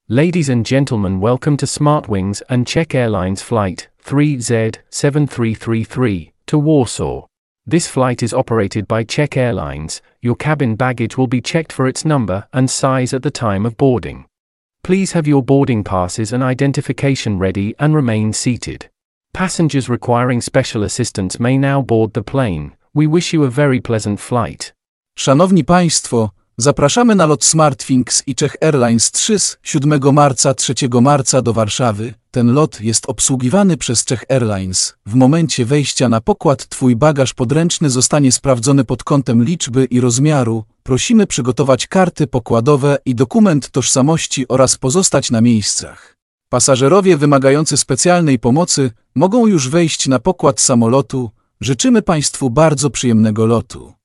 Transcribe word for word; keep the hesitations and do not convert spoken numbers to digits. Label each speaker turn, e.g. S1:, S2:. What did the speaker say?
S1: Ladies and gentlemen, welcome to SmartWings and Czech Airlines Flight three Z seven three three three to Warsaw. This flight is operated by Czech Airlines. Your cabin baggage will be checked for its number and size at the time of boarding. Please have your boarding passes and identification ready and remain seated. Passengers requiring special assistance may now board the plane. We wish you a very pleasant flight.
S2: Szanowni Państwo, zapraszamy na lot SmartWings i Czech Airlines trzy z siódmego marca trzeciego marca do Warszawy. Ten lot jest obsługiwany przez Czech Airlines. W momencie wejścia na pokład Twój bagaż podręczny zostanie sprawdzony pod kątem liczby i rozmiaru. Prosimy przygotować karty pokładowe i dokument tożsamości oraz pozostać na miejscach. Pasażerowie wymagający specjalnej pomocy mogą już wejść na pokład samolotu. Życzymy Państwu bardzo przyjemnego lotu.